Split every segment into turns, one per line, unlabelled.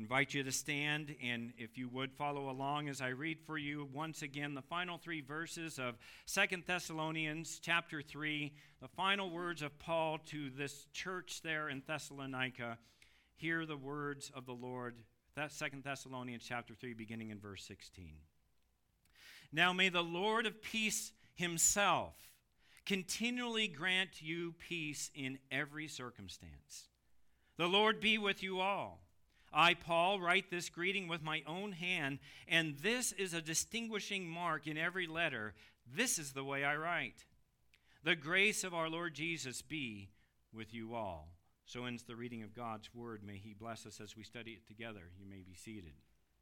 invite you to stand, and if you would follow along as I read for you once again the final three verses of 2 Thessalonians chapter 3, the final words of Paul to this church there in Thessalonica. Hear the words of the Lord, 2 Thessalonians chapter 3, beginning in verse 16. Now may the Lord of peace himself continually grant you peace in every circumstance. The Lord be with you all. I, Paul, write this greeting with my own hand, and this is a distinguishing mark in every letter. This is the way I write. The grace of our Lord Jesus be with you all. So ends the reading of God's word. May he bless us as we study it together. You may be seated.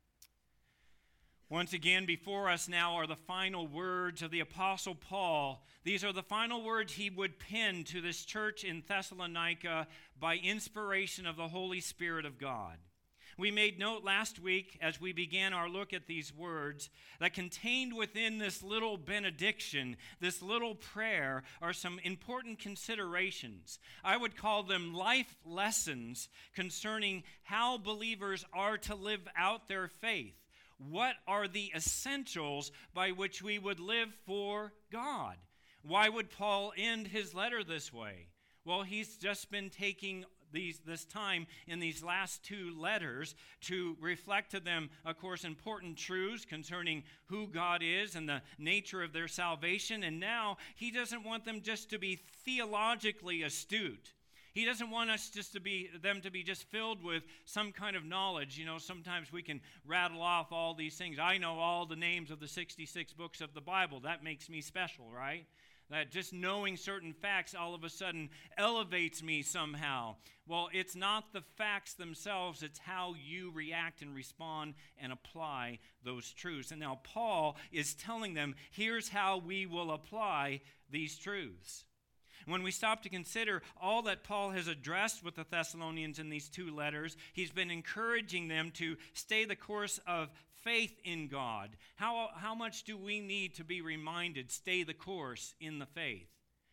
Once again, before us now are the final words of the Apostle Paul. These are the final words he would pen to this church in Thessalonica by inspiration of the Holy Spirit of God. We made note last week as we began our look at these words that contained within this little benediction, this little prayer, are some important considerations. I would call them life lessons concerning how believers are to live out their faith. What are the essentials by which we would live for God? Why would Paul end his letter this way? Well, he's just been taking this time in these last two letters to reflect to them, of course, important truths concerning who God is and the nature of their salvation. And now he doesn't want them just to be theologically astute. He doesn't want us them to be just filled with some kind of knowledge. You know, sometimes we can rattle off all these things. I know all the names of the 66 books of the Bible. That makes me special, right? That just knowing certain facts all of a sudden elevates me somehow. Well, it's not the facts themselves, it's how you react and respond and apply those truths. And now Paul is telling them, here's how we will apply these truths. When we stop to consider all that Paul has addressed with the Thessalonians in these two letters, he's been encouraging them to stay the course of faith in God. How much do we need to be reminded, stay the course in the faith?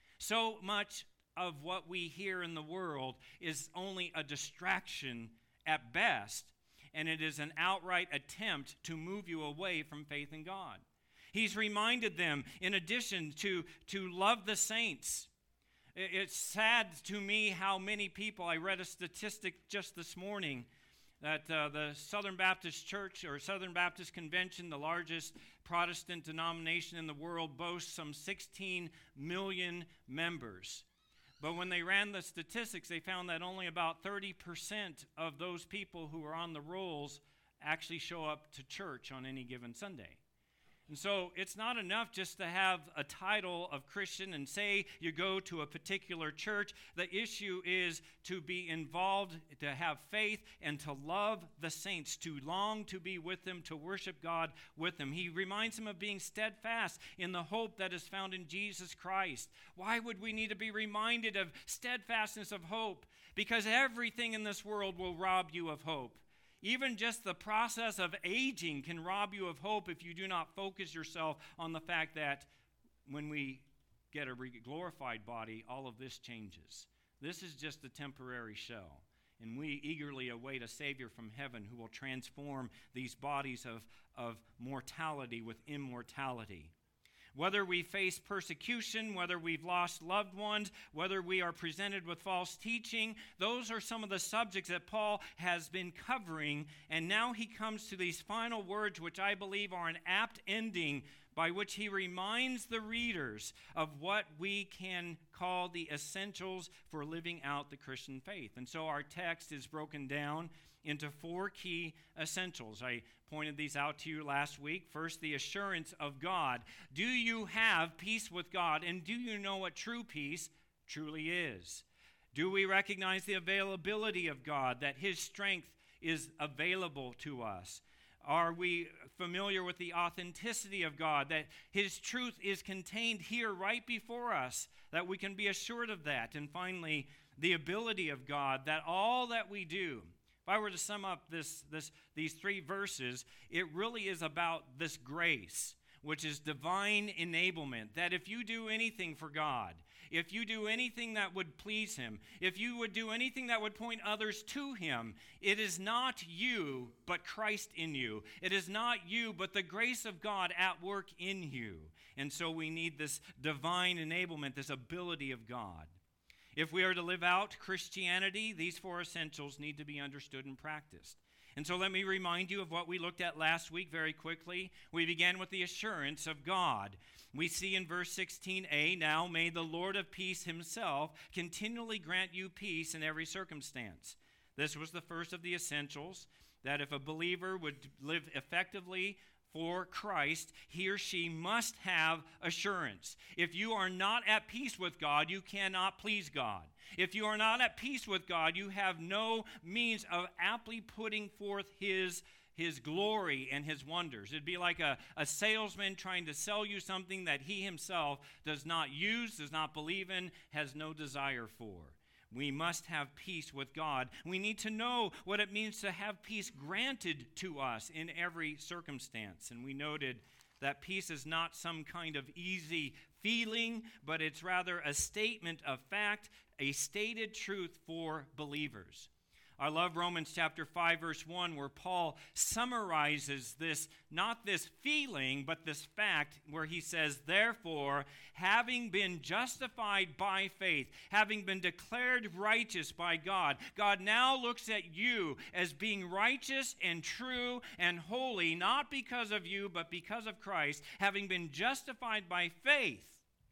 So much of what we hear in the world is only a distraction at best, and it is an outright attempt to move you away from faith in God. He's reminded them, in addition, to love the saints. It's sad to me how many people, I read a statistic just this morning, that the Southern Baptist Church or Southern Baptist Convention, the largest Protestant denomination in the world, boasts some 16 million members. But when they ran the statistics, they found that only about 30% of those people who are on the rolls actually show up to church on any given Sunday. And so it's not enough just to have a title of Christian and say you go to a particular church. The issue is to be involved, to have faith, and to love the saints, to long to be with them, to worship God with them. He reminds them of being steadfast in the hope that is found in Jesus Christ. Why would we need to be reminded of steadfastness of hope? Because everything in this world will rob you of hope. Even just the process of aging can rob you of hope if you do not focus yourself on the fact that when we get a glorified body, all of this changes. This is just a temporary show. And we eagerly await a Savior from heaven who will transform these bodies of mortality with immortality. Whether we face persecution, whether we've lost loved ones, whether we are presented with false teaching, those are some of the subjects that Paul has been covering. And now he comes to these final words, which I believe are an apt ending, by which he reminds the readers of what we can call the essentials for living out the Christian faith. And so our text is broken down into four key essentials. I pointed these out to you last week. First, the assurance of God. Do you have peace with God? And do you know what true peace truly is? Do we recognize the availability of God, that his strength is available to us? Are we familiar with the authenticity of God, that his truth is contained here right before us, that we can be assured of that? And finally, the ability of God, that all that we do, if I were to sum up these three verses, it really is about this grace. which is divine enablement, that if you do anything for God, if you do anything that would please him, if you would do anything that would point others to him, it is not you, but Christ in you. It is not you, but the grace of God at work in you. And so we need this divine enablement, this ability of God. If we are to live out Christianity, these 4 essentials need to be understood and practiced. And so let me remind you of what we looked at last week very quickly. We began with the assurance of God. We see in verse 16a, now may the Lord of peace himself continually grant you peace in every circumstance. This was the first of the essentials, that if a believer would live effectively for Christ, he or she must have assurance. If you are not at peace with God, you cannot please God. If you are not at peace with God, you have no means of aptly putting forth his glory and his wonders. It'd be like a salesman trying to sell you something that he himself does not use, does not believe in, has no desire for. We must have peace with God. We need to know what it means to have peace granted to us in every circumstance. And we noted that peace is not some kind of easy feeling, but it's rather a statement of fact, a stated truth for believers. I love Romans chapter 5, verse 1, where Paul summarizes this, not this feeling, but this fact, where he says, therefore, having been justified by faith, having been declared righteous by God, God now looks at you as being righteous and true and holy, not because of you, but because of Christ. Having been justified by faith,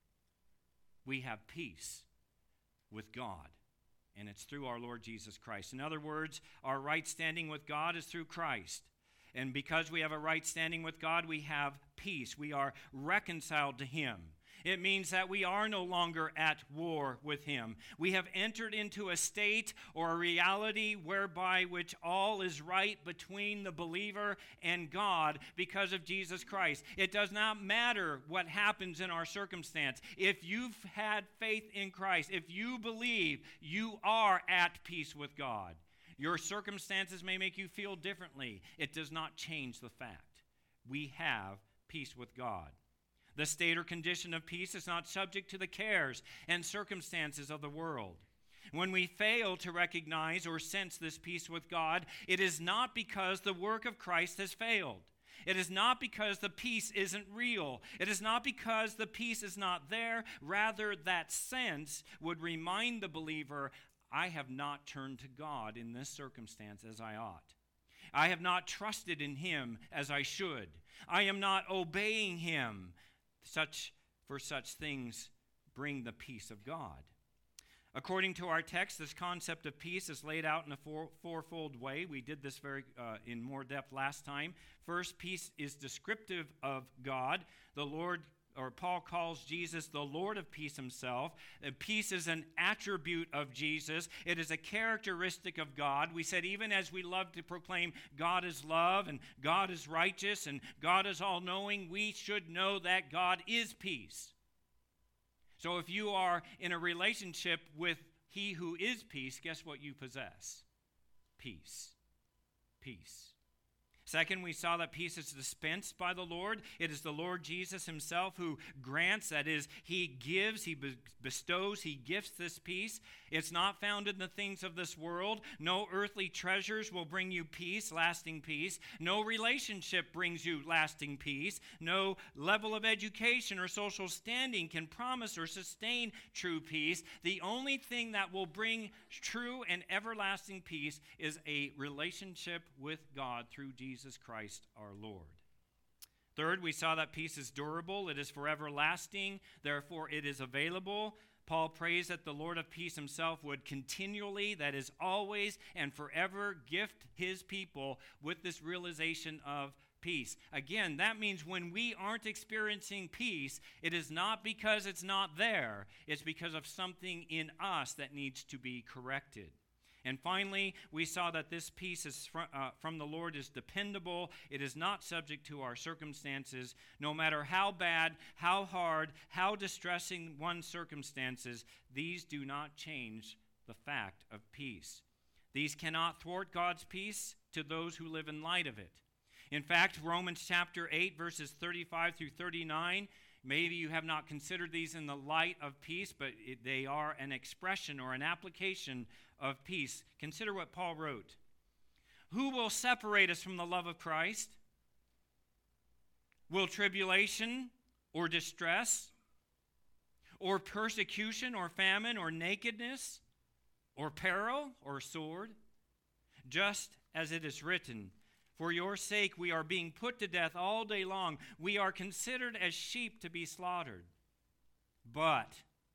we have peace with God. And it's through our Lord Jesus Christ. In other words, our right standing with God is through Christ. And because we have a right standing with God, we have peace. We are reconciled to him. It means that we are no longer at war with him. We have entered into a state or a reality whereby which all is right between the believer and God because of Jesus Christ. It does not matter what happens in our circumstance. If you've had faith in Christ, if you believe, you are at peace with God. Your circumstances may make you feel differently. It does not change the fact. We have peace with God. The state or condition of peace is not subject to the cares and circumstances of the world. When we fail to recognize or sense this peace with God, it is not because the work of Christ has failed. It is not because the peace isn't real. It is not because the peace is not there. Rather, that sense would remind the believer, I have not turned to God in this circumstance as I ought. I have not trusted in him as I should. I am not obeying him. Such things bring the peace of God. According to our text, this concept of peace is laid out in a fourfold way. We did this very in more depth last time. First, peace is descriptive of God. The Lord, or Paul calls Jesus the Lord of peace himself. Peace is an attribute of Jesus. It is a characteristic of God. We said even as we love to proclaim God is love and God is righteous and God is all-knowing, we should know that God is peace. So if you are in a relationship with he who is peace, guess what you possess? Peace. Peace. Second, we saw that peace is dispensed by the Lord. It is the Lord Jesus himself who grants, that is, he gives, he bestows, he gifts this peace. It's not found in the things of this world. No earthly treasures will bring you peace, lasting peace. No relationship brings you lasting peace. No level of education or social standing can promise or sustain true peace. The only thing that will bring true and everlasting peace is a relationship with God through Jesus Christ our Lord. Third, we saw that peace is durable. It is forever lasting. Therefore, it is available. Paul prays that the Lord of peace himself would continually, that is always and forever, gift his people with this realization of peace. Again, that means when we aren't experiencing peace, it is not because it's not there. It's because of something in us that needs to be corrected. And finally, we saw that this peace is from the Lord is dependable. It is not subject to our circumstances. No matter how bad, how hard, how distressing one's circumstances, these do not change the fact of peace. These cannot thwart God's peace to those who live in light of it. In fact, Romans chapter 8, verses 35 through 39, maybe you have not considered these in the light of peace, but they are an expression or an application of peace. Consider what Paul wrote. Who will separate us from the love of Christ? Will tribulation or distress or persecution or famine or nakedness or peril or sword? Just as it is written, for your sake we are being put to death all day long. We are considered as sheep to be slaughtered. But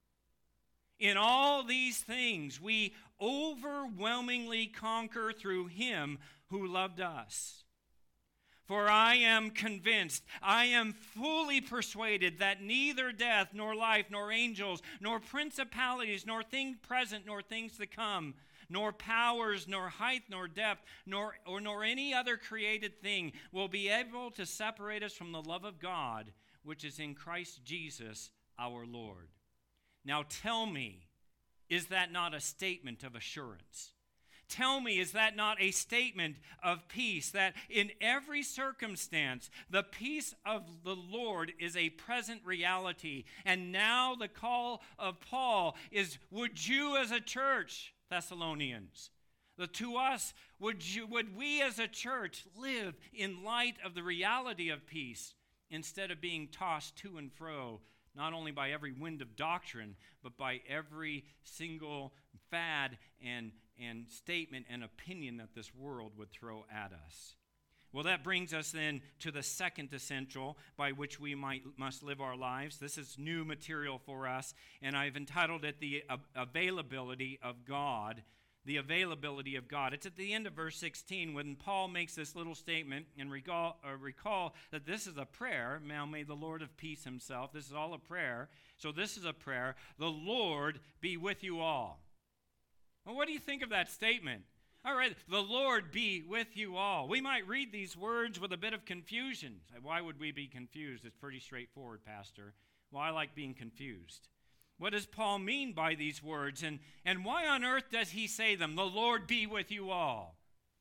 in all these things we overwhelmingly conquer through him who loved us. For I am convinced, I am fully persuaded that neither death, nor life, nor angels, nor principalities, nor things present, nor things to come, nor powers, nor height, nor depth, nor any other created thing will be able to separate us from the love of God, which is in Christ Jesus our Lord. Now tell me, is that not a statement of assurance? Tell me, is that not a statement of peace, that in every circumstance, the peace of the Lord is a present reality? And now the call of Paul is, would you as a church, Thessalonians, to us, would we as a church live in light of the reality of peace instead of being tossed to and fro, not only by every wind of doctrine, but by every single fad and statement and opinion that this world would throw at us? Well, that brings us then to the second essential by which we must live our lives. This is new material for us, and I've entitled it the availability of God. The availability of God. It's at the end of verse 16 when Paul makes this little statement, and recall that this is a prayer. Now may the Lord of peace himself. This is all a prayer. So this is a prayer. The Lord be with you all. Well, what do you think of that statement? All right, the Lord be with you all. We might read these words with a bit of confusion. Why would we be confused? It's pretty straightforward, Pastor. Well, I like being confused. What does Paul mean by these words? And why on earth does he say them? The Lord be with you all.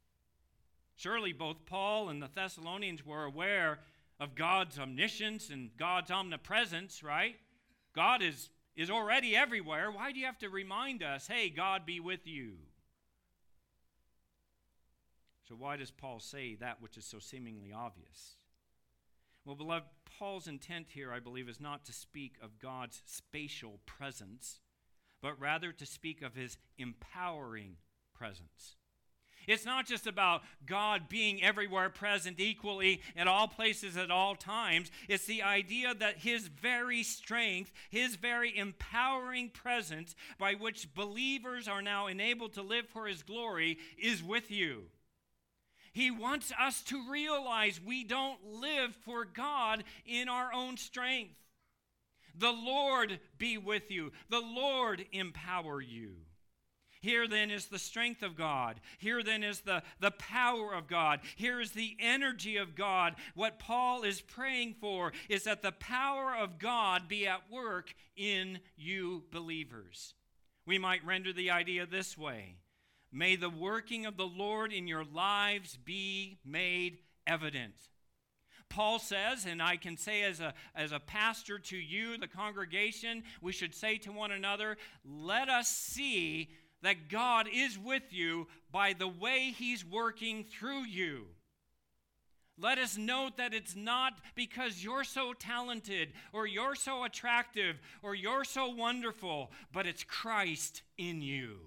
Surely both Paul and the Thessalonians were aware of God's omniscience and God's omnipresence, right? God is already everywhere. Why do you have to remind us, hey, God be with you? So why does Paul say that which is so seemingly obvious? Well, beloved, Paul's intent here, I believe, is not to speak of God's spatial presence, but rather to speak of his empowering presence. It's not just about God being everywhere present equally at all places at all times. It's the idea that his very strength, his very empowering presence by which believers are now enabled to live for his glory is with you. He wants us to realize we don't live for God in our own strength. The Lord be with you. The Lord empower you. Here then is the strength of God. Here then is the power of God. Here is the energy of God. What Paul is praying for is that the power of God be at work in you believers. We might render the idea this way. May the working of the Lord in your lives be made evident. Paul says, and I can say as a pastor to you, the congregation, we should say to one another, let us see that God is with you by the way he's working through you. Let us note that it's not because you're so talented or you're so attractive or you're so wonderful, but it's Christ in you.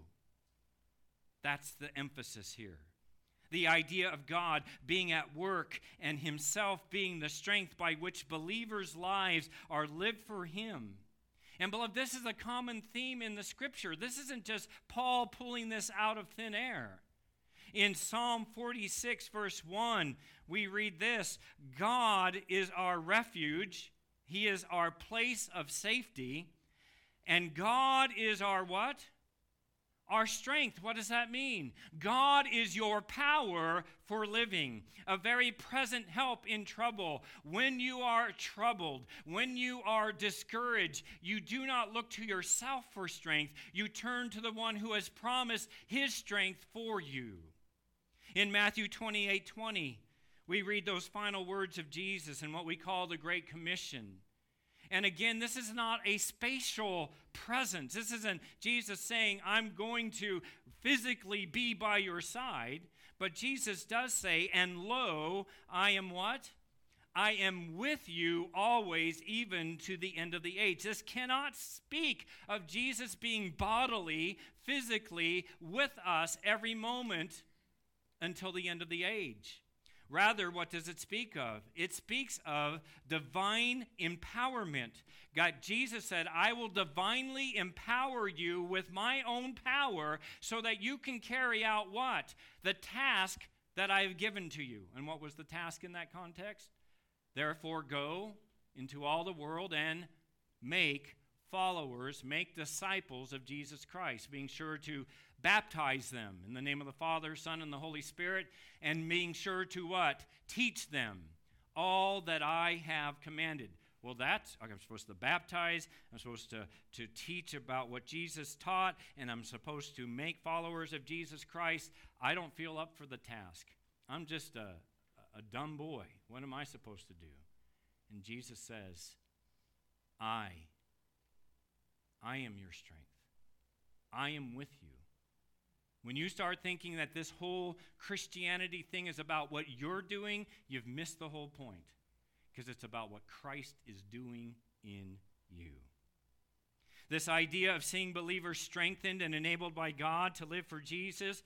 That's the emphasis here. The idea of God being at work and himself being the strength by which believers' lives are lived for him. And beloved, this is a common theme in the scripture. This isn't just Paul pulling this out of thin air. In Psalm 46, verse 1, we read this: God is our refuge. He is our place of safety. And God is our what? Our strength. What does that mean? God is your power for living, a very present help in trouble. When you are troubled, when you are discouraged, you do not look to yourself for strength. You turn to the one who has promised his strength for you. In Matthew 28:20, we read those final words of Jesus in what we call the Great Commission. And again, this is not a spatial presence. This isn't Jesus saying, I'm going to physically be by your side. But Jesus does say, and lo, I am what? I am with you always, even to the end of the age. This cannot speak of Jesus being bodily, physically with us every moment until the end of the age. Rather, what does it speak of? It speaks of divine empowerment. Jesus said, I will divinely empower you with my own power so that you can carry out what? The task that I have given to you. And what was the task in that context? Therefore, go into all the world and make followers, make disciples of Jesus Christ, being sure to baptize them in the name of the Father, Son, and the Holy Spirit, and being sure to what? Teach them all that I have commanded. Well, I'm supposed to baptize, I'm supposed to teach about what Jesus taught, and I'm supposed to make followers of Jesus Christ. I don't feel up for the task. I'm just a dumb boy. What am I supposed to do? And Jesus says, I am your strength. I am with you. When you start thinking that this whole Christianity thing is about what you're doing, you've missed the whole point, because it's about what Christ is doing in you. This idea of seeing believers strengthened and enabled by God to live for Jesus,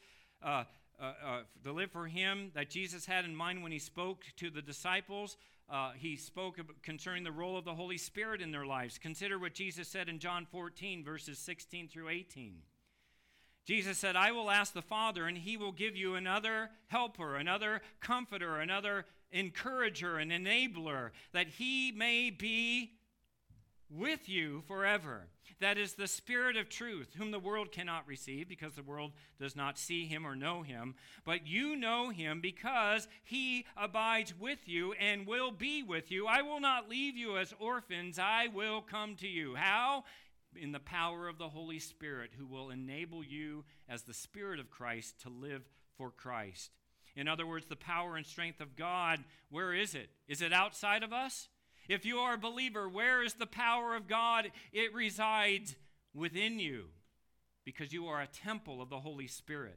to live for him, that Jesus had in mind when he spoke to the disciples. He spoke concerning the role of the Holy Spirit in their lives. Consider what Jesus said in John 14, verses 16 through 18. Jesus said, I will ask the Father, and he will give you another helper, another comforter, another encourager, an enabler, that he may be with you forever. That is the Spirit of truth, whom the world cannot receive, because the world does not see him or know him. But you know him, because he abides with you and will be with you. I will not leave you as orphans. I will come to you. How? In the power of the Holy Spirit, who will enable you as the Spirit of Christ to live for Christ. In other words, the power and strength of God, where is it? Is it outside of us? If you are a believer, where is the power of God? It resides within you, because you are a temple of the Holy Spirit.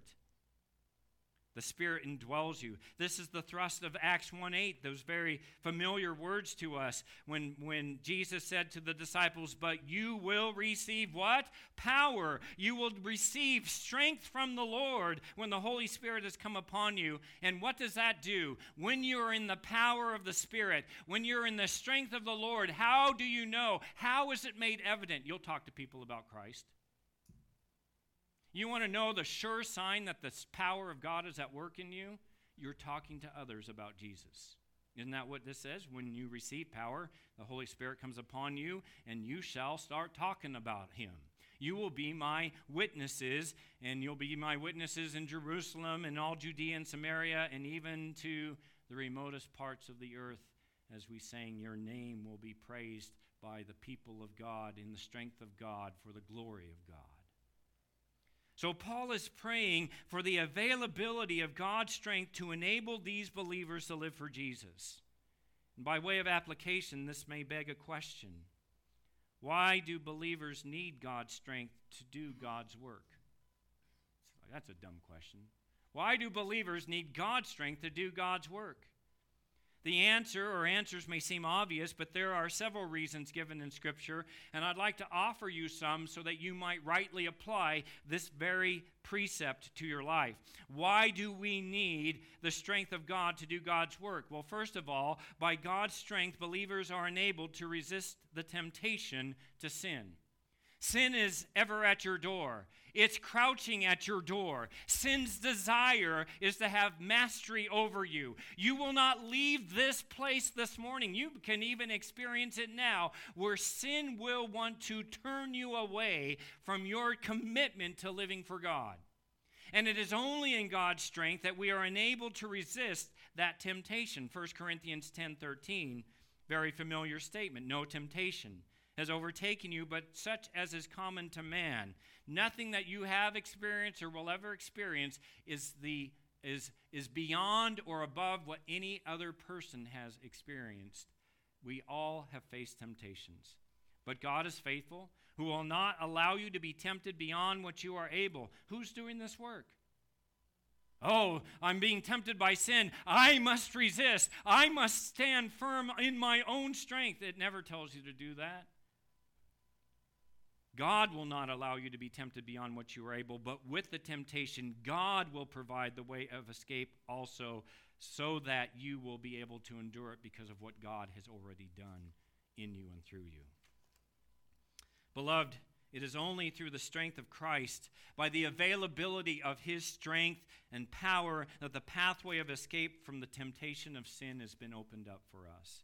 The Spirit indwells you. This is the thrust of Acts 1:8, those very familiar words to us when Jesus said to the disciples, but you will receive what? Power. You will receive strength from the Lord when the Holy Spirit has come upon you. And what does that do? When you're in the power of the Spirit, when you're in the strength of the Lord, how do you know? How is it made evident? You'll talk to people about Christ. You want to know the sure sign that the power of God is at work in you? You're talking to others about Jesus. Isn't that what this says? When you receive power, the Holy Spirit comes upon you, and you shall start talking about him. You will be my witnesses, and you'll be my witnesses in Jerusalem and all Judea and Samaria, and even to the remotest parts of the earth. As we sang, your name will be praised by the people of God in the strength of God for the glory of God. So Paul is praying for the availability of God's strength to enable these believers to live for Jesus. And by way of application, this may beg a question. Why do believers need God's strength to do God's work? That's a dumb question. Why do believers need God's strength to do God's work? The answer, or answers, may seem obvious, but there are several reasons given in Scripture, and I'd like to offer you some so that you might rightly apply this very precept to your life. Why do we need the strength of God to do God's work? Well, first of all, by God's strength, believers are enabled to resist the temptation to sin. Sin is ever at your door. It's crouching at your door. Sin's desire is to have mastery over you. You will not leave this place this morning. You can even experience it now, where sin will want to turn you away from your commitment to living for God. And it is only in God's strength that we are enabled to resist that temptation. 1 Corinthians 10:13, very familiar statement. No temptation has overtaken you, but such as is common to man. Nothing that you have experienced or will ever experience is the is beyond or above what any other person has experienced. We all have faced temptations. But God is faithful, who will not allow you to be tempted beyond what you are able. Who's doing this work? Oh, I'm being tempted by sin. I must resist. I must stand firm in my own strength. It never tells you to do that. God will not allow you to be tempted beyond what you are able, but with the temptation, God will provide the way of escape also, so that you will be able to endure it because of what God has already done in you and through you. Beloved, it is only through the strength of Christ, by the availability of his strength and power, that the pathway of escape from the temptation of sin has been opened up for us.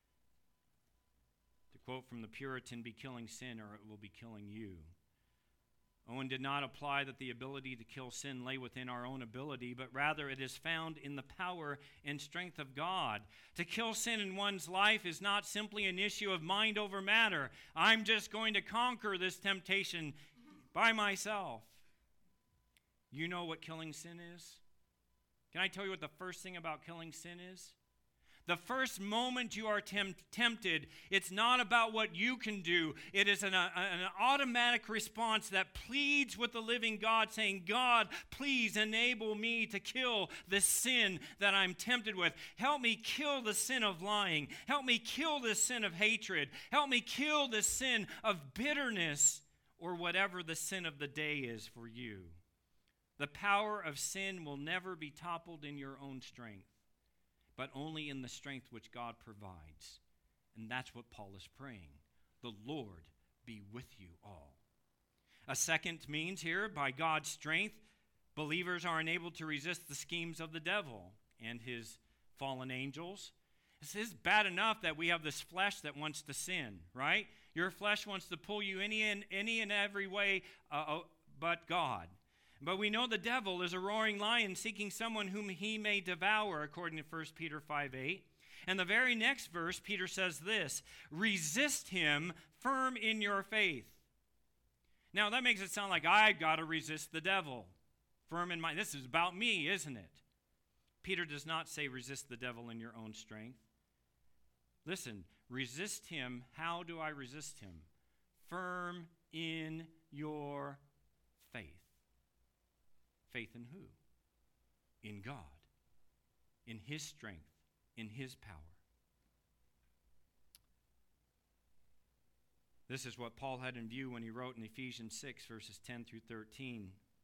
To quote from the Puritan, be killing sin or it will be killing you. Owen did not imply that the ability to kill sin lay within our own ability, but rather it is found in the power and strength of God. To kill sin in one's life is not simply an issue of mind over matter. I'm just going to conquer this temptation by myself. You know what killing sin is? Can I tell you what the first thing about killing sin is? The first moment you are tempted, it's not about what you can do. It is an automatic response that pleads with the living God, saying, God, please enable me to kill the sin that I'm tempted with. Help me kill the sin of lying. Help me kill the sin of hatred. Help me kill the sin of bitterness, or whatever the sin of the day is for you. The power of sin will never be toppled in your own strength, but only in the strength which God provides. And that's what Paul is praying. The Lord be with you all. A second means here, by God's strength, believers are enabled to resist the schemes of the devil and his fallen angels. This is bad enough that we have this flesh that wants to sin, right? Your flesh wants to pull you any and every way but God. But we know the devil is a roaring lion seeking someone whom he may devour, according to 1 Peter 5:8. And the very next verse, Peter says this, resist him firm in your faith. Now, that makes it sound like I've got to resist the devil. Firm in my, this is about me, isn't it? Peter does not say resist the devil in your own strength. Listen, resist him. How do I resist him? Firm in your faith. Faith in who? In God, in his strength, in his power. This is what Paul had in view when he wrote in Ephesians 6, verses 10 through 13.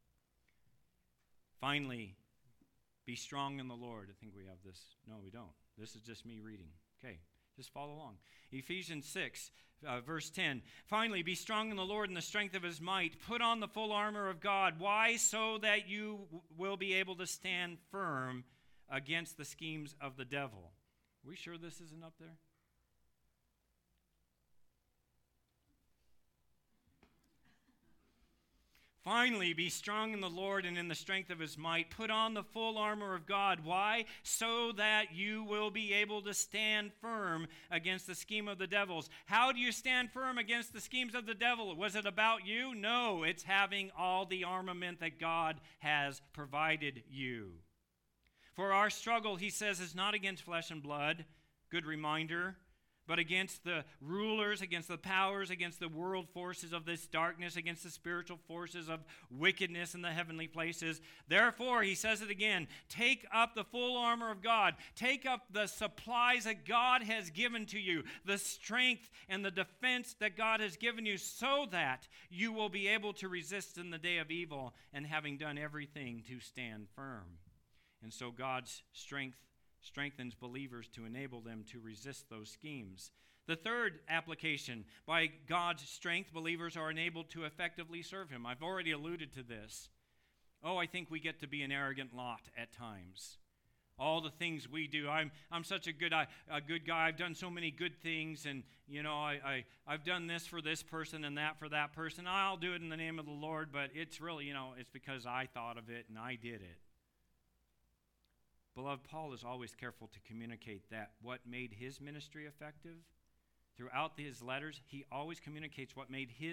Finally, be strong in the Lord. I think we have this. No, we don't. This is just me reading. Okay, just follow along. Ephesians 6, verse 10. Finally, be strong in the Lord and the strength of his might. Put on the full armor of God. Why? So that you will be able to stand firm against the schemes of the devil. Are we sure this isn't up there? Finally, be strong in the Lord and in the strength of his might. Put on the full armor of God. Why? So that you will be able to stand firm against the scheme of the devils. How do you stand firm against the schemes of the devil? Was it about you? No, it's having all the armament that God has provided you. For our struggle, he says, is not against flesh and blood. Good reminder. But against the rulers, against the powers, against the world forces of this darkness, against the spiritual forces of wickedness in the heavenly places. Therefore, he says it again, take up the full armor of God. Take up the supplies that God has given to you, the strength and the defense that God has given you, so that you will be able to resist in the day of evil, and having done everything, to stand firm. And so God's strength strengthens believers to enable them to resist those schemes. The third application, by God's strength, believers are enabled to effectively serve him. I've already alluded to this. Oh, I think we get to be an arrogant lot at times. All the things we do. I'm such a good guy. I've done so many good things, and I've done this for this person and that for that person. I'll do it in the name of the Lord, but it's really, it's because I thought of it and I did it. Beloved, Paul is always careful to communicate that what made his ministry effective. Throughout his letters, he always communicates what made his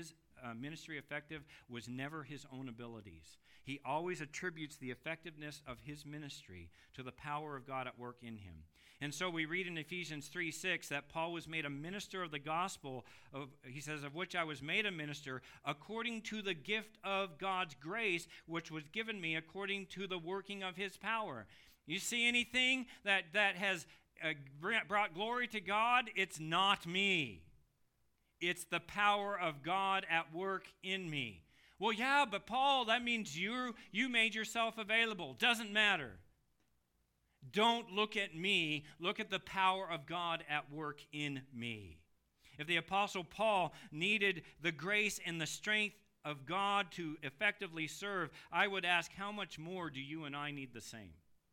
ministry effective was never his own abilities. He always attributes the effectiveness of his ministry to the power of God at work in him. And so we read in Ephesians 3:6 that Paul was made a minister of the gospel, he says, of which I was made a minister according to the gift of God's grace, which was given me according to the working of his power. You see anything that has brought glory to God? It's not me. It's the power of God at work in me. Well, yeah, but Paul, that means you made yourself available. Doesn't matter. Don't look at me. Look at the power of God at work in me. If the Apostle Paul needed the grace and the strength of God to effectively serve, I would ask, how much more do you and I need the same?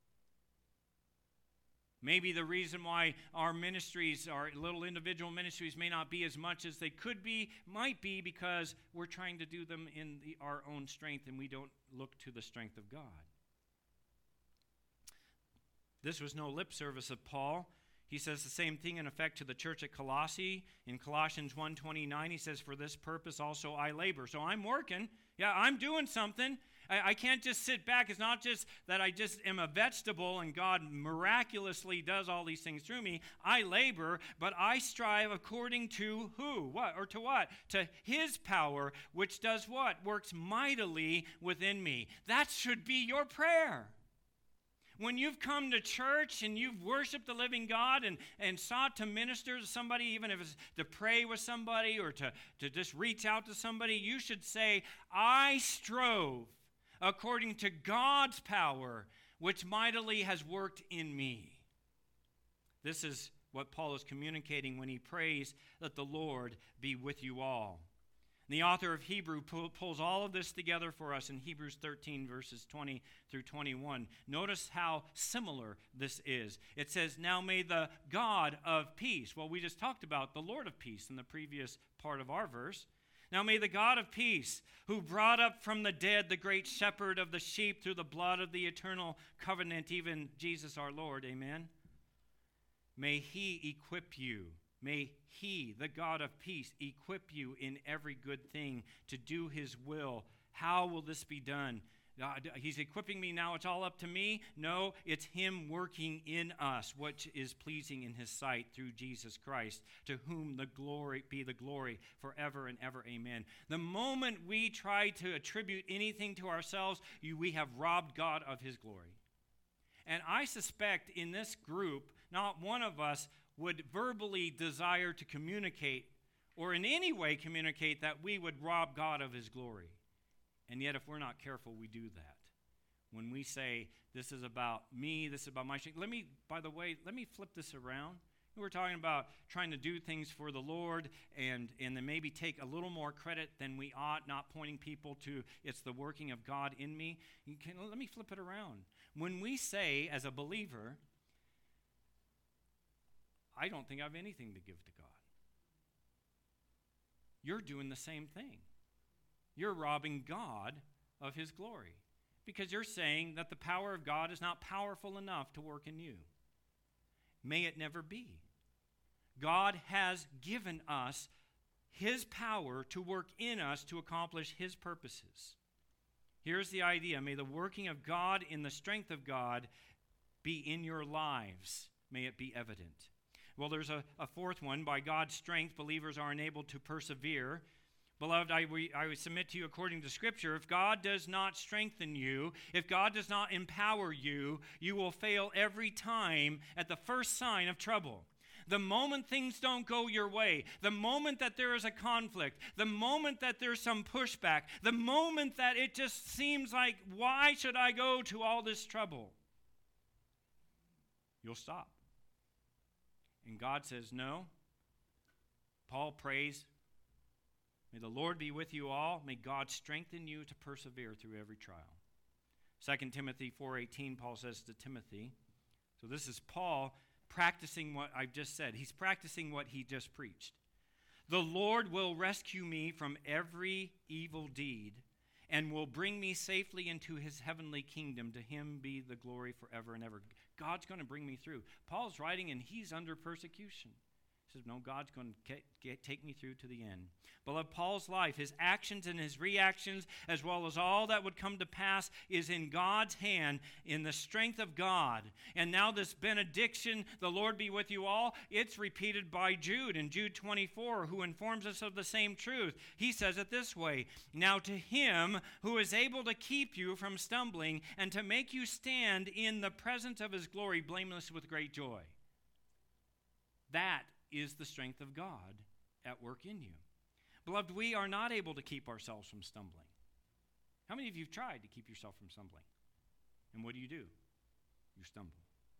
Maybe the reason why our ministries, our little individual ministries, may not be as much as they could be, might be because we're trying to do them in our own strength and we don't look to the strength of God. This was no lip service of Paul. He says the same thing in effect to the church at Colossae. In Colossians 1:29, he says, for this purpose also I labor. So I'm working. Yeah, I'm doing something. I can't just sit back. It's not just that I just am a vegetable and God miraculously does all these things through me. I labor, but I strive according to who? What? Or to what? To his power, which does what? Works mightily within me. That should be your prayer. When you've come to church and you've worshiped the living God and sought to minister to somebody, even if it's to pray with somebody or to just reach out to somebody, you should say, I strove according to God's power, which mightily has worked in me. This is what Paul is communicating when he prays that the Lord be with you all. The author of Hebrew pulls all of this together for us in Hebrews 13, verses 20 through 21. Notice how similar this is. It says, now may the God of peace. Well, we just talked about the Lord of peace in the previous part of our verse. Now may the God of peace, who brought up from the dead the great shepherd of the sheep through the blood of the eternal covenant, even Jesus our Lord, amen? May he equip you. May he, the God of peace, equip you in every good thing to do his will. How will this be done? He's equipping me now. It's all up to me? No, it's him working in us, which is pleasing in his sight through Jesus Christ, to whom the glory be the glory forever and ever. Amen. The moment we try to attribute anything to ourselves, we have robbed God of his glory. And I suspect in this group, not one of us would verbally desire to communicate or in any way communicate that we would rob God of his glory. And yet, if we're not careful, we do that. When we say, this is about me, this is about my strength. Let me flip this around. We're talking about trying to do things for the Lord and then maybe take a little more credit than we ought, not pointing people to it's the working of God in me. Let me flip it around. When we say, as a believer, I don't think I have anything to give to God, you're doing the same thing. You're robbing God of his glory because you're saying that the power of God is not powerful enough to work in you. May it never be. God has given us his power to work in us to accomplish his purposes. Here's the idea. May the working of God in the strength of God be in your lives. May it be evident. Well, there's a fourth one. By God's strength, believers are enabled to persevere. Beloved, I would submit to you according to Scripture, if God does not strengthen you, if God does not empower you, you will fail every time at the first sign of trouble. The moment things don't go your way, the moment that there is a conflict, the moment that there's some pushback, the moment that it just seems like, why should I go to all this trouble? You'll stop. And God says, no. Paul prays, may the Lord be with you all. May God strengthen you to persevere through every trial. 2 Timothy 4:18, Paul says to Timothy, so this is Paul practicing what I've just said. He's practicing what he just preached. The Lord will rescue me from every evil deed and will bring me safely into his heavenly kingdom. To him be the glory forever and ever. God's going to bring me through. Paul's writing and he's under persecution. He says, no, God's going to take me through to the end. Beloved, Paul's life, his actions and his reactions, as well as all that would come to pass, is in God's hand, in the strength of God. And now this benediction, the Lord be with you all, it's repeated by Jude in Jude 24, who informs us of the same truth. He says it this way, now to him who is able to keep you from stumbling and to make you stand in the presence of his glory, blameless with great joy. That is the strength of God at work in you. Beloved, we are not able to keep ourselves from stumbling. How many of you have tried to keep yourself from stumbling? And what do? You stumble.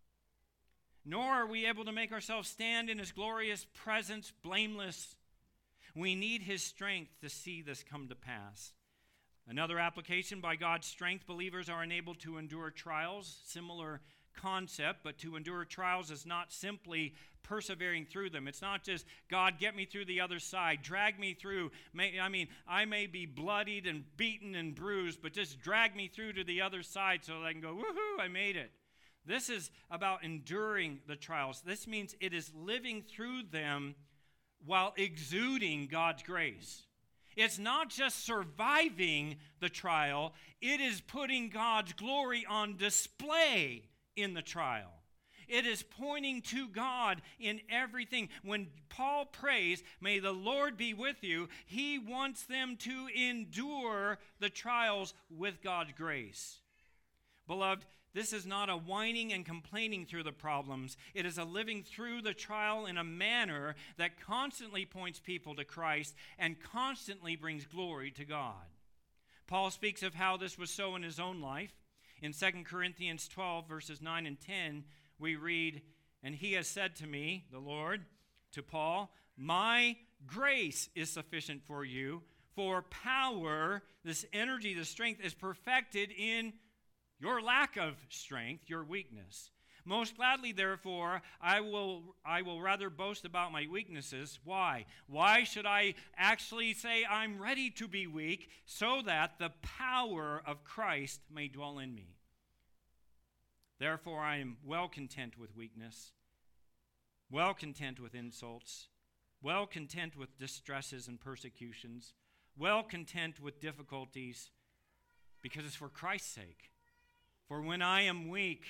Nor are we able to make ourselves stand in his glorious presence blameless. We need his strength to see this come to pass. Another application, by God's strength, believers are enabled to endure trials. Similar concept, but to endure trials is not simply persevering through them. It's not just, God, get me through the other side, drag me through. I may be bloodied and beaten and bruised, but just drag me through to the other side so that I can go, woohoo, I made it. This is about enduring the trials. This means it is living through them while exuding God's grace. It's not just surviving the trial, it is putting God's glory on display in the trial. It is pointing to God in everything. When Paul prays, may the Lord be with you, he wants them to endure the trials with God's grace. Beloved, this is not a whining and complaining through the problems. It is a living through the trial in a manner that constantly points people to Christ and constantly brings glory to God. Paul speaks of how this was so in his own life. In 2 Corinthians 12, verses 9 and 10, we read, and he has said to me, the Lord, to Paul, my grace is sufficient for you, for power, this energy, this strength, is perfected in your lack of strength, your weakness. Most gladly, therefore, I will rather boast about my weaknesses. Why? Why should I actually say I'm ready to be weak so that the power of Christ may dwell in me? Therefore, I am well content with weakness, well content with insults, well content with distresses and persecutions, well content with difficulties, because it's for Christ's sake. For when I am weak,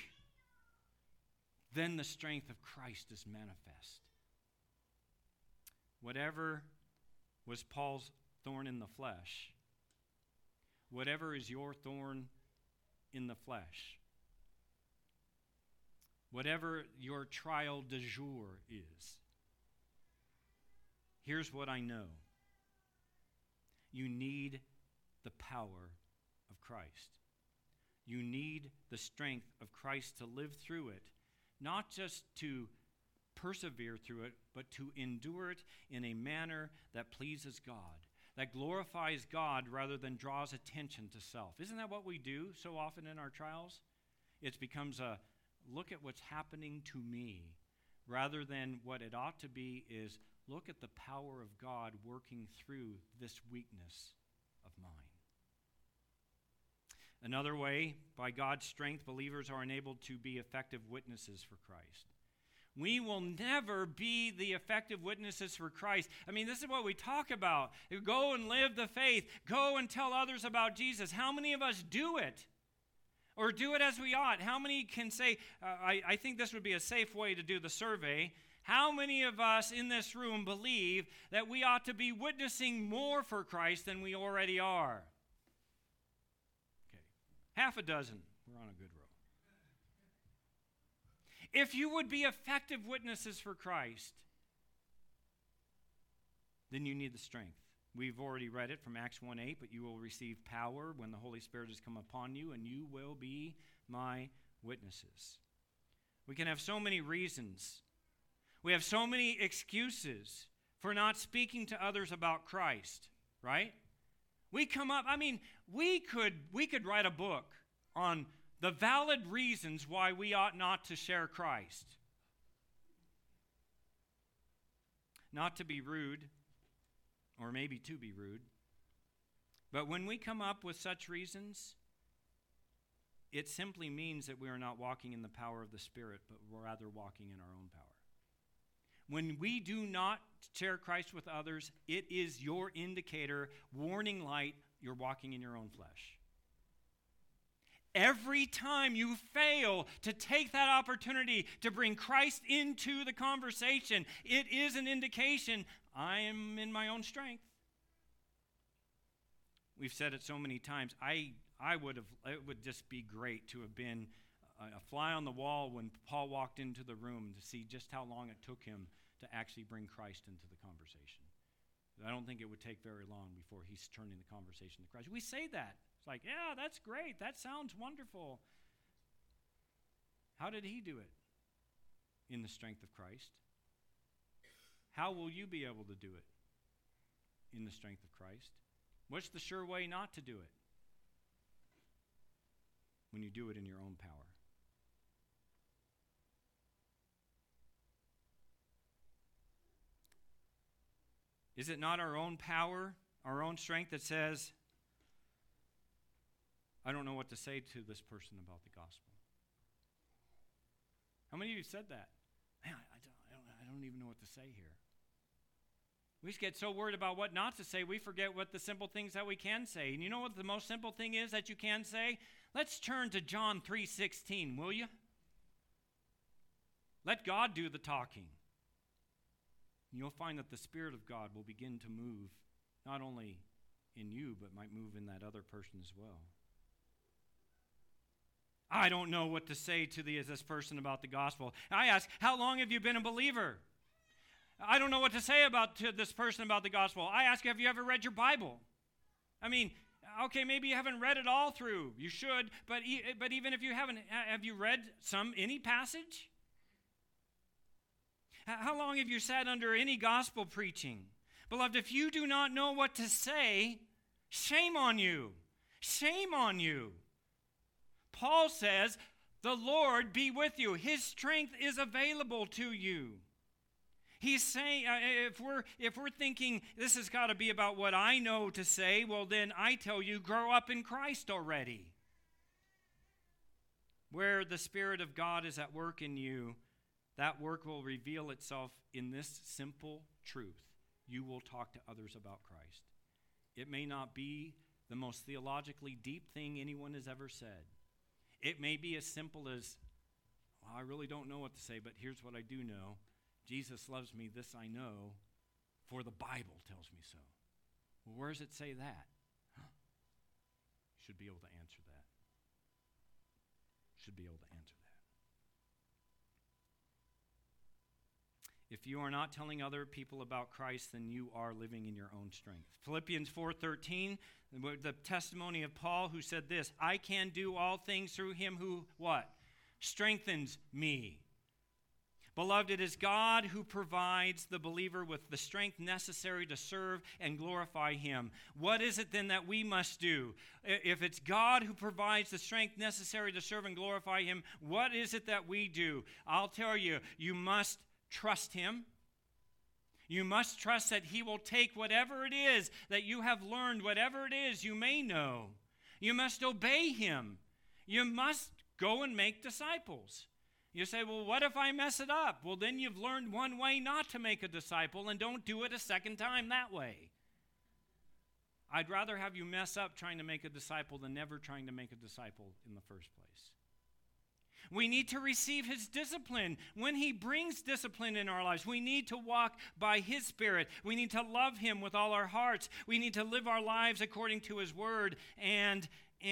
then the strength of Christ is manifest. Whatever was Paul's thorn in the flesh, whatever is your thorn in the flesh, whatever your trial du jour is, here's what I know. You need the power of Christ. You need the strength of Christ to live through it, not just to persevere through it, but to endure it in a manner that pleases God, that glorifies God rather than draws attention to self. Isn't that what we do so often in our trials? It becomes a look at what's happening to me, rather than what it ought to be is look at the power of God working through this weakness of mine. Another way, by God's strength, believers are enabled to be effective witnesses for Christ. We will never be the effective witnesses for Christ. I mean, this is what we talk about. Go and live the faith. Go and tell others about Jesus. How many of us do it? Or do it as we ought? How many can say, I think this would be a safe way to do the survey. How many of us in this room believe that we ought to be witnessing more for Christ than we already are? Half a dozen. We're on a good roll. If you would be effective witnesses for Christ, then you need the strength. We've already read it from Acts 1:8, but you will receive power when the Holy Spirit has come upon you, and you will be my witnesses. We can have so many reasons. We have so many excuses for not speaking to others about Christ, right? We could write a book on the valid reasons why we ought not to share Christ. Not to be rude, or maybe to be rude, but when we come up with such reasons, it simply means that we are not walking in the power of the Spirit, but rather walking in our own power. When we do not share Christ with others, it is your indicator, warning light, you're walking in your own flesh. Every time you fail to take that opportunity to bring Christ into the conversation, it is an indication I am in my own strength. We've said it so many times. It would just be great to have been a fly on the wall when Paul walked into the room to see just how long it took him to actually bring Christ into the conversation. I don't think it would take very long before he's turning the conversation to Christ. We say that. It's like, yeah, that's great. That sounds wonderful. How did he do it? In the strength of Christ. How will you be able to do it? In the strength of Christ. What's the sure way not to do it? When you do it in your own power. Is it not our own power, our own strength that says, I don't know what to say to this person about the gospel? How many of you said that? Man, I don't even know what to say here. We just get so worried about what not to say, we forget what the simple things that we can say. And you know what the most simple thing is that you can say? Let's turn to John 3:16, will you? Let God do the talking. And you'll find that the Spirit of God will begin to move, not only in you, but might move in that other person as well. I don't know what to say to this person about the gospel. I ask, how long have you been a believer? I don't know what to say to this person about the gospel. I ask, have you ever read your Bible? I mean, okay, maybe you haven't read it all through. You should, but even if you haven't, have you read any passage? How long have you sat under any gospel preaching? Beloved, if you do not know what to say, shame on you. Shame on you. Paul says, the Lord be with you. His strength is available to you. He's saying, if we're thinking this has got to be about what I know to say, well then I tell you, grow up in Christ already. Where the Spirit of God is at work in you, that work will reveal itself in this simple truth. You will talk to others about Christ. It may not be the most theologically deep thing anyone has ever said. It may be as simple as, well, I really don't know what to say, but here's what I do know. Jesus loves me, this I know, for the Bible tells me so. Well, where does it say that? You should be able to answer that. Should be able to answer that. If you are not telling other people about Christ, then you are living in your own strength. Philippians 4:13, the testimony of Paul, who said this, I can do all things through him who, what? Strengthens me. Beloved, it is God who provides the believer with the strength necessary to serve and glorify him. What is it then that we must do? If it's God who provides the strength necessary to serve and glorify him, what is it that we do? I'll tell you, you must trust him. You must trust that he will take whatever it is that you have learned, whatever it is you may know. You must obey him. You must go and make disciples. You say, well, what if I mess it up? Well, then you've learned one way not to make a disciple, and don't do it a second time that way. I'd rather have you mess up trying to make a disciple than never trying to make a disciple in the first place. We need to receive his discipline. When he brings discipline in our lives, we need to walk by his Spirit. We need to love him with all our hearts. We need to live our lives according to his word and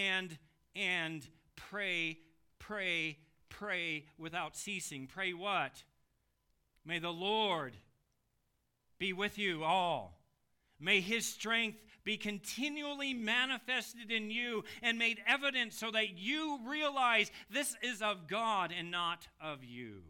pray without ceasing. Pray what? May the Lord be with you all. May his strength be continually manifested in you and made evident so that you realize this is of God and not of you.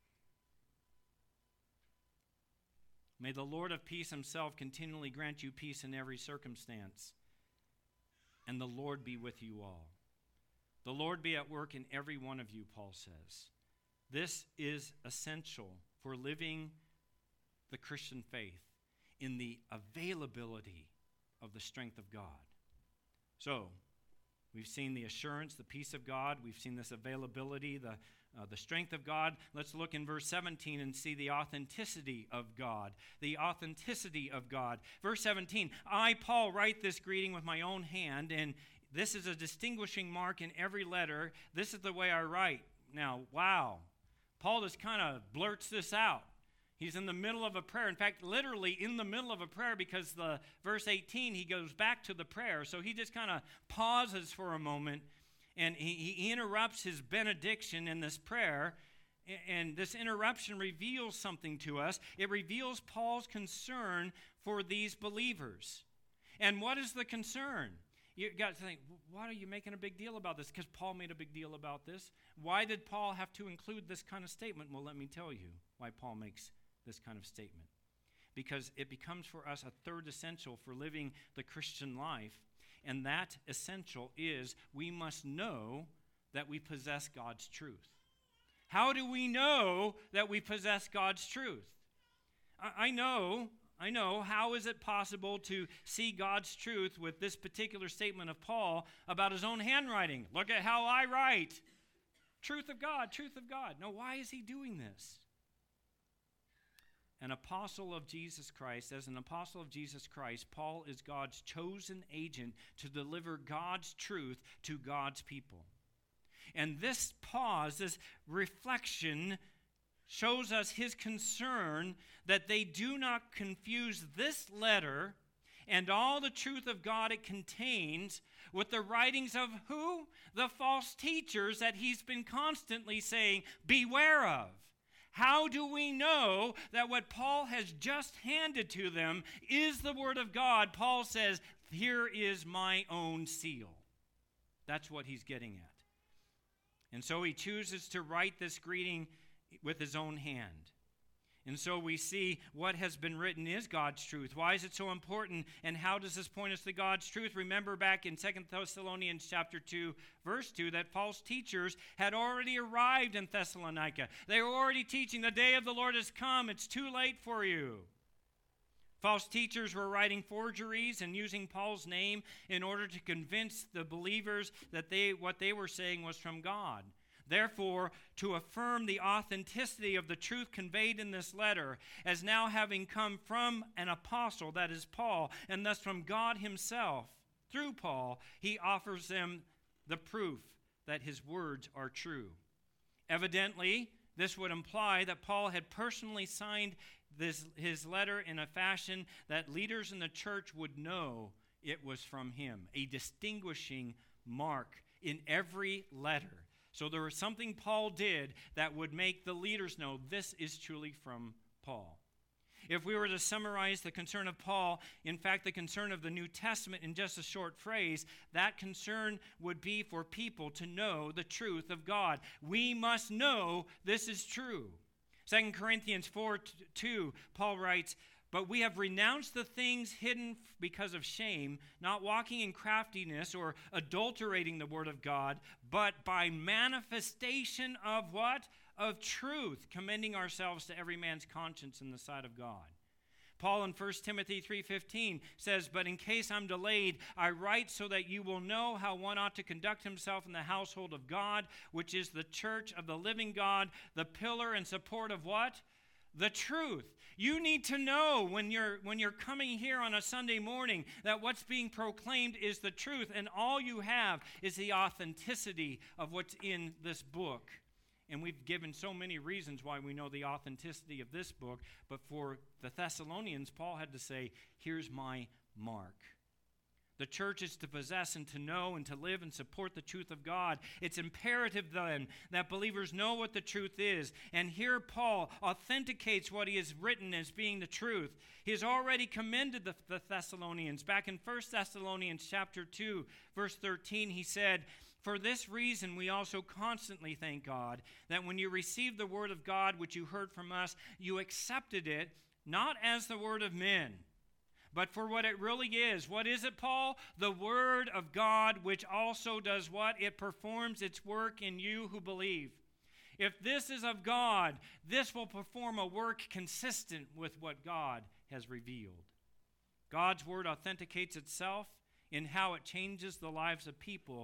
May the Lord of peace himself continually grant you peace in every circumstance, and the Lord be with you all. The Lord be at work in every one of you, Paul says. This is essential for living the Christian faith in the availability of the strength of God. So, we've seen the assurance, the peace of God. We've seen this availability, The strength of God. Let's look in verse 17 and see the authenticity of God. The authenticity of God. Verse 17, I, Paul, write this greeting with my own hand, and this is a distinguishing mark in every letter. This is the way I write. Now, wow. Paul just kind of blurts this out. He's in the middle of a prayer. In fact, literally in the middle of a prayer, because the verse 18, he goes back to the prayer. So he just kind of pauses for a moment, and he interrupts his benediction in this prayer, and this interruption reveals something to us. It reveals Paul's concern for these believers. And what is the concern? You got to think, why are you making a big deal about this? Because Paul made a big deal about this. Why did Paul have to include this kind of statement? Well, let me tell you why Paul makes this kind of statement. Because it becomes for us a third essential for living the Christian life. And that essential is we must know that we possess God's truth. How do we know that we possess God's truth? I know, how is it possible to see God's truth with this particular statement of Paul about his own handwriting? Look at how I write. Truth of God, truth of God. No, why is he doing this? An apostle of Jesus Christ, as an apostle of Jesus Christ, Paul is God's chosen agent to deliver God's truth to God's people. And this pause, this reflection, shows us his concern that they do not confuse this letter and all the truth of God it contains with the writings of who? The false teachers that he's been constantly saying, beware of. How do we know that what Paul has just handed to them is the Word of God? Paul says, here is my own seal. That's what he's getting at. And so he chooses to write this greeting with his own hand. And so we see what has been written is God's truth. Why is it so important, and how does this point us to God's truth? Remember back in 2 Thessalonians chapter 2, verse 2, that false teachers had already arrived in Thessalonica. They were already teaching, the day of the Lord has come, it's too late for you. False teachers were writing forgeries and using Paul's name in order to convince the believers that what they were saying was from God. Therefore, to affirm the authenticity of the truth conveyed in this letter, as now having come from an apostle, that is Paul, and thus from God himself, through Paul, he offers them the proof that his words are true. Evidently, this would imply that Paul had personally signed his letter in a fashion that leaders in the church would know it was from him, a distinguishing mark in every letter. So there was something Paul did that would make the leaders know this is truly from Paul. If we were to summarize the concern of Paul, in fact, the concern of the New Testament in just a short phrase, that concern would be for people to know the truth of God. We must know this is true. 2 Corinthians 4:2, Paul writes, but we have renounced the things hidden because of shame, not walking in craftiness or adulterating the word of God, but by manifestation of what? Of truth, commending ourselves to every man's conscience in the sight of God. Paul in 1 Timothy 3:15 says, but in case I'm delayed, I write so that you will know how one ought to conduct himself in the household of God, which is the church of the living God, the pillar and support of what? The truth. You need to know when you're coming here on a Sunday morning that what's being proclaimed is the truth, and all you have is the authenticity of what's in this book. And we've given so many reasons why we know the authenticity of this book, but for the Thessalonians, Paul had to say, here's my mark. The church is to possess and to know and to live and support the truth of God. It's imperative then that believers know what the truth is. And here Paul authenticates what he has written as being the truth. He has already commended the Thessalonians. Back in 1 Thessalonians chapter 2, verse 13, he said, for this reason we also constantly thank God that when you received the word of God which you heard from us, you accepted it not as the word of men, but for what it really is. What is it, Paul? The word of God, which also does what? It performs its work in you who believe. If this is of God, this will perform a work consistent with what God has revealed. God's word authenticates itself in how it changes the lives of people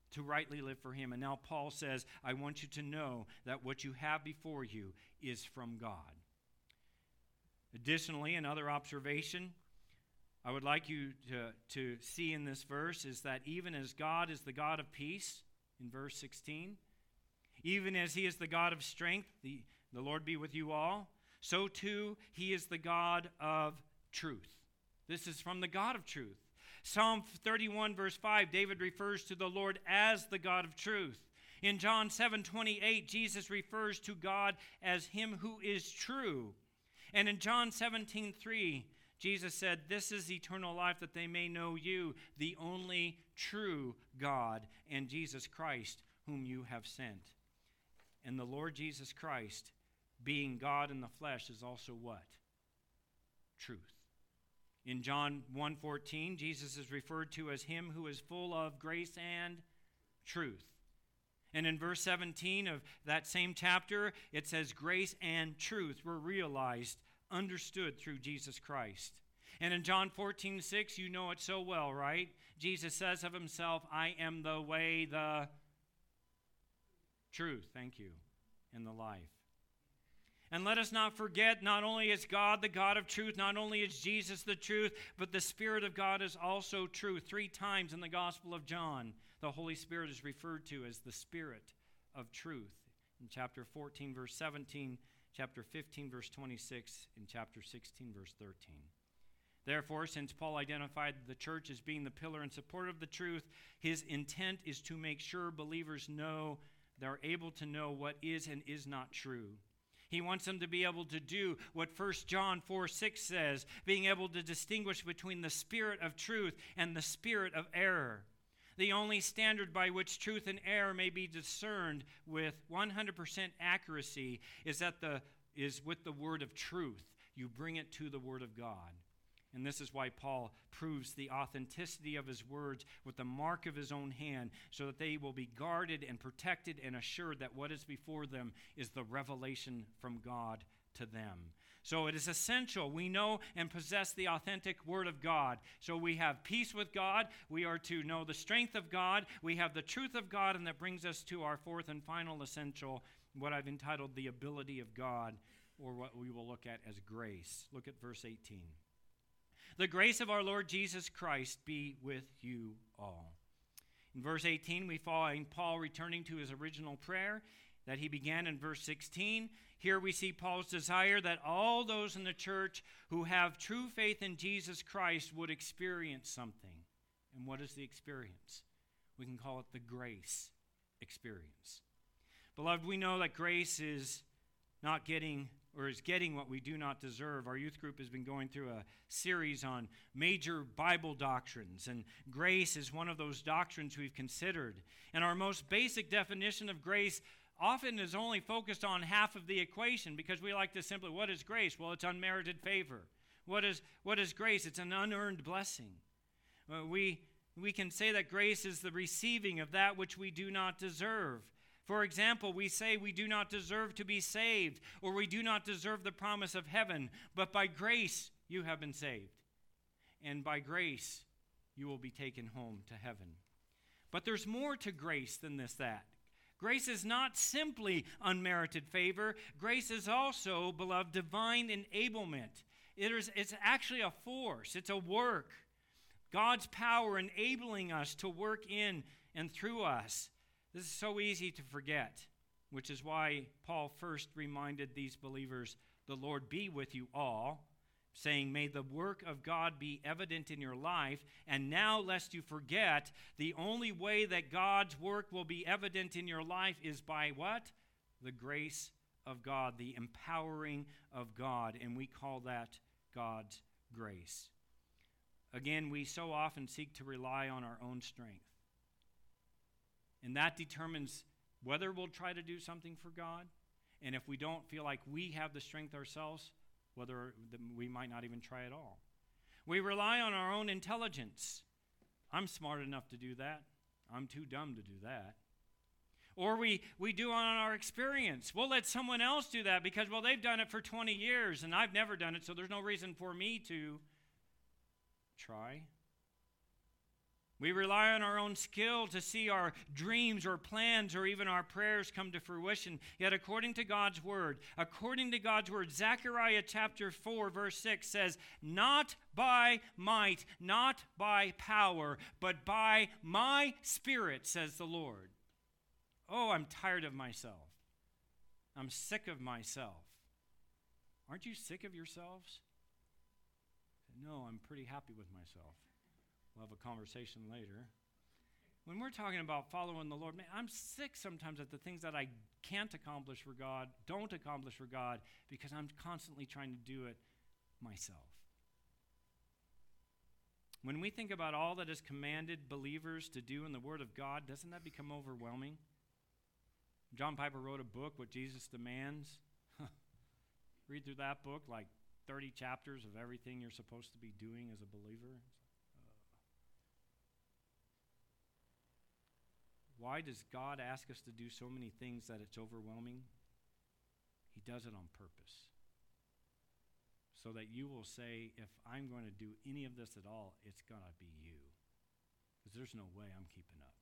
to rightly live for him. And now Paul says, I want you to know that what you have before you is from God. Additionally, another observation I would like you to see in this verse is that even as God is the God of peace, in verse 16, even as he is the God of strength, the Lord be with you all, so too he is the God of truth. This is from the God of truth. Psalm 31 verse 5, David refers to the Lord as the God of truth. In John 7:28, Jesus refers to God as him who is true. And in John 17:3, Jesus said, this is eternal life, that they may know you, the only true God, and Jesus Christ, whom you have sent. And the Lord Jesus Christ, being God in the flesh, is also what? Truth. In John 1:14, Jesus is referred to as him who is full of grace and truth. And in verse 17 of that same chapter, it says grace and truth were realized, understood through Jesus Christ. And in John 14:6, you know it so well, right? Jesus says of himself, I am the way, the truth, thank you, and the life. And let us not forget, not only is God the God of truth, not only is Jesus the truth, but the Spirit of God is also truth. 3 times in the Gospel of John, the Holy Spirit is referred to as the Spirit of truth. In chapter 14, verse 17, chapter 15, verse 26, and chapter 16, verse 13. Therefore, since Paul identified the church as being the pillar and support of the truth, his intent is to make sure believers know they're able to know what is and is not true. He wants them to be able to do what 1 John 4:6 says, being able to distinguish between the spirit of truth and the spirit of error. The only standard by which truth and error may be discerned with 100% accuracy is with the word of truth. You bring it to the word of God. And this is why Paul proves the authenticity of his words with the mark of his own hand, so that they will be guarded and protected and assured that what is before them is the revelation from God to them. So it is essential we know and possess the authentic word of God. So we have peace with God. We are to know the strength of God. We have the truth of God, and that brings us to our fourth and final essential, what I've entitled the ability of God, or what we will look at as grace. Look at verse 18. The grace of our Lord Jesus Christ be with you all. In verse 18, we find Paul returning to his original prayer that he began in verse 16. Here we see Paul's desire that all those in the church who have true faith in Jesus Christ would experience something. And what is the experience? We can call it the grace experience. Beloved, we know that grace is getting what we do not deserve. Our youth group has been going through a series on major Bible doctrines, and grace is one of those doctrines we've considered. And our most basic definition of grace often is only focused on half of the equation, because we like to simply, what is grace? Well, it's unmerited favor. What is grace? It's an unearned blessing. We can say that grace is the receiving of that which we do not deserve. For example, we say we do not deserve to be saved, or we do not deserve the promise of heaven, but by grace you have been saved. And by grace you will be taken home to heaven. But there's more to grace than that. Grace is not simply unmerited favor. Grace is also, beloved, divine enablement. It's actually a force. It's a work. God's power enabling us to work in and through us. This is so easy to forget, which is why Paul first reminded these believers, the Lord be with you all, saying, may the work of God be evident in your life. And now, lest you forget, the only way that God's work will be evident in your life is by what? The grace of God, the empowering of God, and we call that God's grace. Again, we so often seek to rely on our own strength. And that determines whether we'll try to do something for God. And if we don't feel like we have the strength ourselves, whether we might not even try at all. We rely on our own intelligence. I'm smart enough to do that. I'm too dumb to do that. Or we do on our experience. We'll let someone else do that because, well, they've done it for 20 years and I've never done it, so there's no reason for me to try. We rely on our own skill to see our dreams or plans or even our prayers come to fruition. Yet according to God's word, Zechariah chapter 4 verse 6 says, "Not by might, not by power, but by my Spirit, says the Lord." Oh, I'm tired of myself. I'm sick of myself. Aren't you sick of yourselves? No, I'm pretty happy with myself. We'll have a conversation later. When we're talking about following the Lord, man, I'm sick sometimes at the things that I can't accomplish for God, don't accomplish for God, because I'm constantly trying to do it myself. When we think about all that is commanded believers to do in the Word of God, doesn't that become overwhelming? John Piper wrote a book, What Jesus Demands. Read through that book, like 30 chapters of everything you're supposed to be doing as a believer. Why does God ask us to do so many things that it's overwhelming? He does it on purpose. So that you will say, if I'm going to do any of this at all, it's going to be you. Because there's no way I'm keeping up.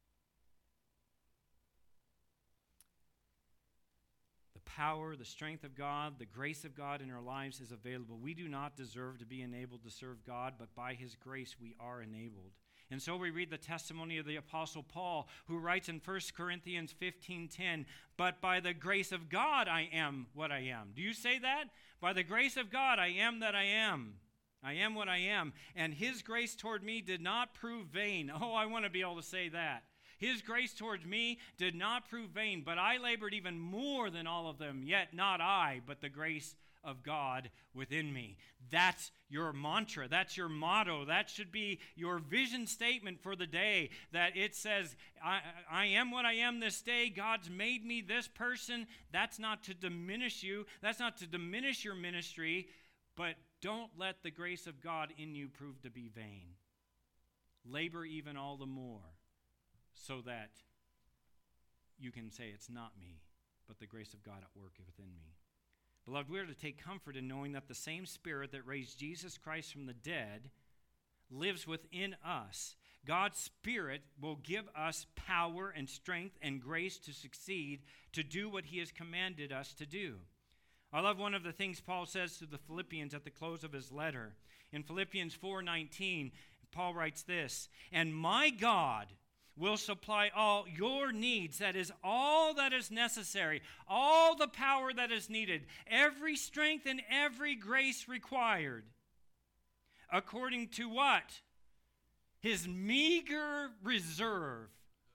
The power, the strength of God, the grace of God in our lives is available. We do not deserve to be enabled to serve God, but by His grace we are enabled. And so we read the testimony of the Apostle Paul, who writes in 1 Corinthians 15:10, "But by the grace of God I am what I am." Do you say that? By the grace of God I am that I am. I am what I am. And His grace toward me did not prove vain. Oh, I want to be able to say that. His grace towards me did not prove vain, but I labored even more than all of them, yet not I, but the grace of God within me. That's your mantra. That's your motto. That should be your vision statement for the day, that it says, I am what I am this day. God's made me this person. That's not to diminish you. That's not to diminish your ministry, but don't let the grace of God in you prove to be vain. Labor even all the more so that you can say it's not me, but the grace of God at work within me. Beloved, we are to take comfort in knowing that the same Spirit that raised Jesus Christ from the dead lives within us. God's Spirit will give us power and strength and grace to succeed, to do what He has commanded us to do. I love one of the things Paul says to the Philippians at the close of his letter. In Philippians 4:19, Paul writes this, "And my God will supply all your needs," that is, all that is necessary, all the power that is needed, every strength and every grace required, according to what? His meager reserve.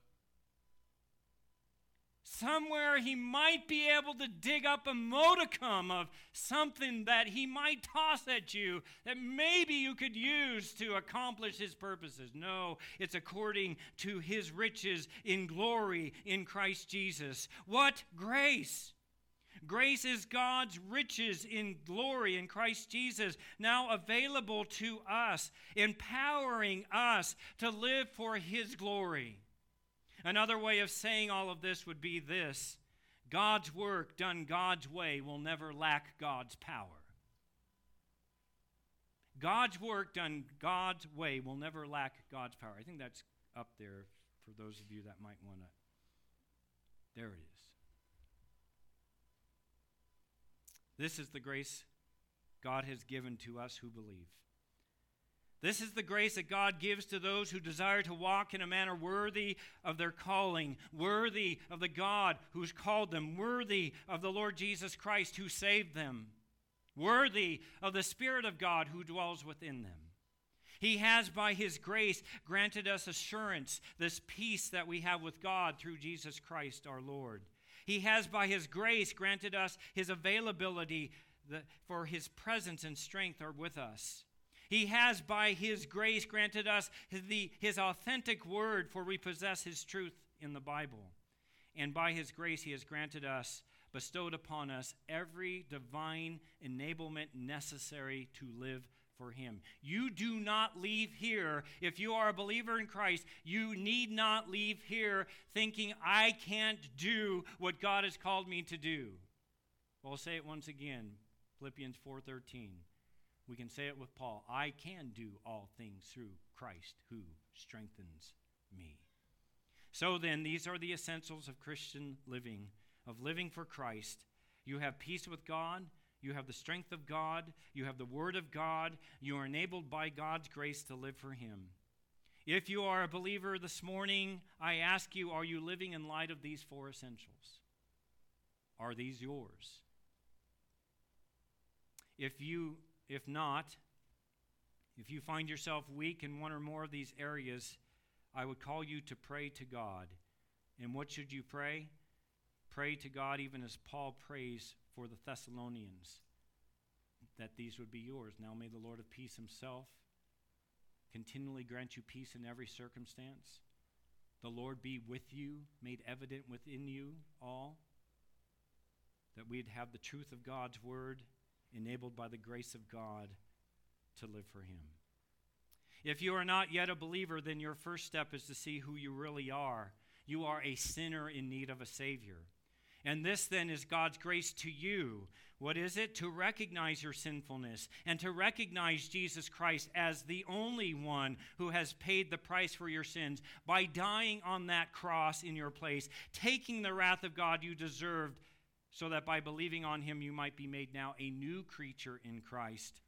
Somewhere He might be able to dig up a modicum of something that He might toss at you that maybe you could use to accomplish His purposes. No, it's according to His riches in glory in Christ Jesus. What grace! Grace is God's riches in glory in Christ Jesus, now available to us, empowering us to live for His glory. Another way of saying all of this would be this: God's work done God's way will never lack God's power. God's work done God's way will never lack God's power. I think that's up there for those of you that might want to. There it is. This is the grace God has given to us who believe. This is the grace that God gives to those who desire to walk in a manner worthy of their calling, worthy of the God who's called them, worthy of the Lord Jesus Christ who saved them, worthy of the Spirit of God who dwells within them. He has, by His grace, granted us assurance, this peace that we have with God through Jesus Christ our Lord. He has, by His grace, granted us His availability for His presence and strength are with us. He has, by His grace, granted us His authentic word, for we possess His truth in the Bible. And by His grace, He has granted us, bestowed upon us, every divine enablement necessary to live for Him. You do not leave here, if you are a believer in Christ, you need not leave here thinking, I can't do what God has called me to do. Well, I'll say it once again, Philippians 4:13. We can say it with Paul. I can do all things through Christ who strengthens me. So then, these are the essentials of Christian living, of living for Christ. You have peace with God. You have the strength of God. You have the Word of God. You are enabled by God's grace to live for Him. If you are a believer this morning, I ask you, are you living in light of these four essentials? Are these yours? If not, if you find yourself weak in one or more of these areas, I would call you to pray to God. And what should you pray? Pray to God even as Paul prays for the Thessalonians, that these would be yours. Now may the Lord of peace himself continually grant you peace in every circumstance. The Lord be with you, made evident within you all, that we'd have the truth of God's word enabled by the grace of God to live for him. If you are not yet a believer, then your first step is to see who you really are. You are a sinner in need of a Savior. And this then is God's grace to you. What is it? To recognize your sinfulness and to recognize Jesus Christ as the only one who has paid the price for your sins by dying on that cross in your place, taking the wrath of God you deserved, so that by believing on him you might be made now a new creature in Christ.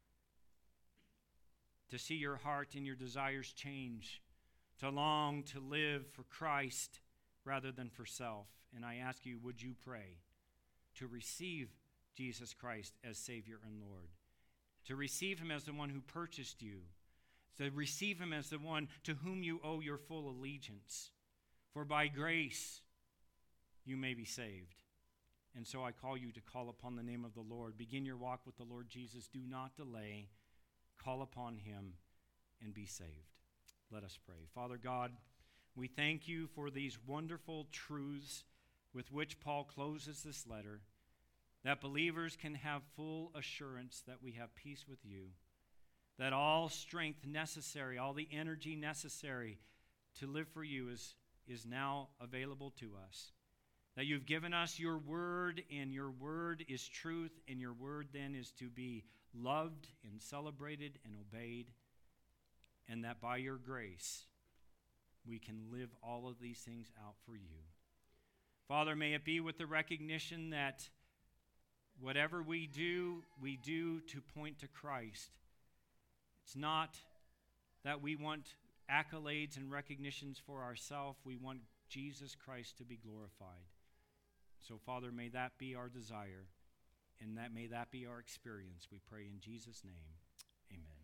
To see your heart and your desires change, to long to live for Christ rather than for self. And I ask you, would you pray to receive Jesus Christ as Savior and Lord, to receive him as the one who purchased you, to receive him as the one to whom you owe your full allegiance. For by grace you may be saved. And so I call you to call upon the name of the Lord. Begin your walk with the Lord Jesus. Do not delay. Call upon him and be saved. Let us pray. Father God, we thank you for these wonderful truths with which Paul closes this letter, that believers can have full assurance that we have peace with you, that all strength necessary, all the energy necessary to live for you is now available to us, that you've given us your word, and your word is truth, and your word then is to be loved and celebrated and obeyed, and that by your grace we can live all of these things out for you. Father, may it be with the recognition that whatever we do to point to Christ. It's not that we want accolades and recognitions for ourselves. We want Jesus Christ to be glorified. So, Father, may that be our desire, and may that be our experience. We pray in Jesus' name. Amen.